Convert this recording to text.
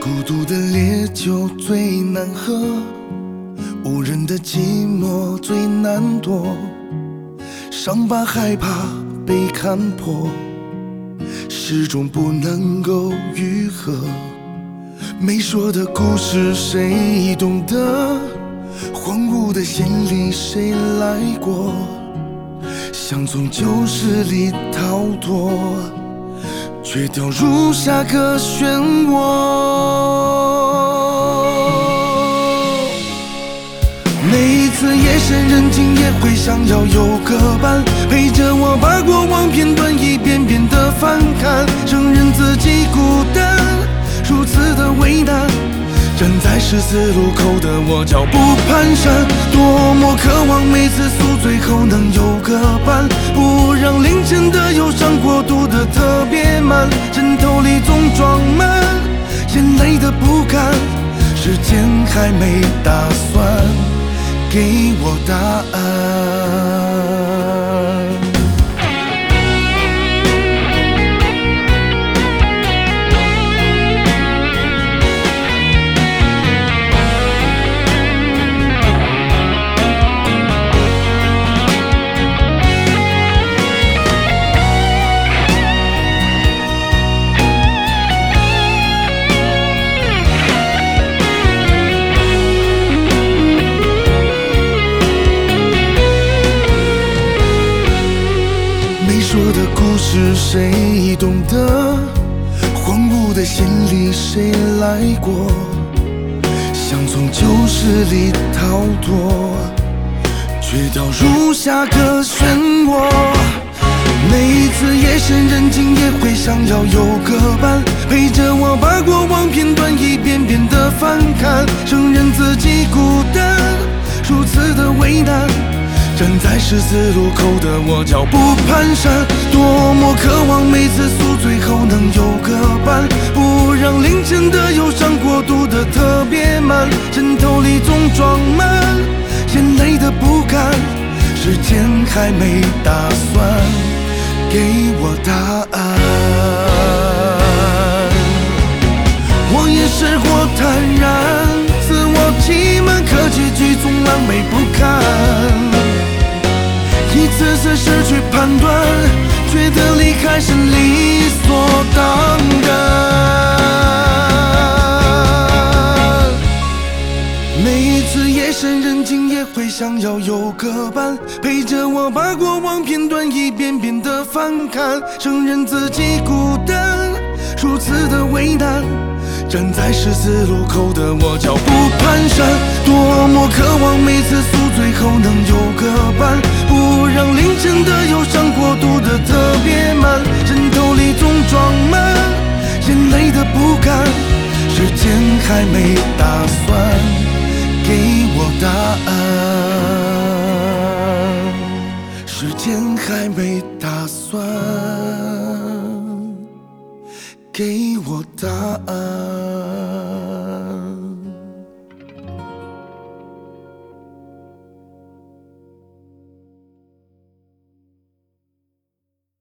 孤独的烈酒最难喝，无人的寂寞最难躲，伤疤害怕被看破，始终不能够愈合。没说的故事谁懂得？荒芜的心里谁来过？想从旧事里逃脱，却掉入下个漩涡。每一次夜深人静，也会想要有个伴，陪着我把过往片段一遍遍的翻看，承认自己孤单，如此的为难。站在十字路口的我脚步蹒跚，多么渴望每次宿醉后能有个伴，不让凌晨的忧伤过渡的特别慢，枕头里总装满眼泪的不甘，时间还没打算给我答案。说的故事谁懂得？荒芜的心里谁来过？想从旧事里逃脱，却掉入下个漩涡。每一次夜深人静，也会想要有个伴，陪着我把过往片段一遍遍的翻看，承认自己孤单，如此的为难。站在十字路口的我脚步蹒跚，多么渴望每次宿醉后能有个伴，不让凌晨的忧伤过渡的特别慢，枕头里总装满眼泪的不甘，时间还没打算给我答案。我也试过坦然，自我欺瞒，可结局总狼狈不堪，一次次失去判断，觉得离开是理所当然。每一次夜深人静，也会想要有个伴，陪着我把过往片段一遍遍的翻看，承认自己孤单，如此的为难。站在十字路口的我脚步蹒跚，多么渴望每次宿醉后能有个伴，不让凌晨的忧伤过渡的特别慢，枕头里总装满眼泪的不甘，时间还没打算给我答案，时间还没打算给我答案。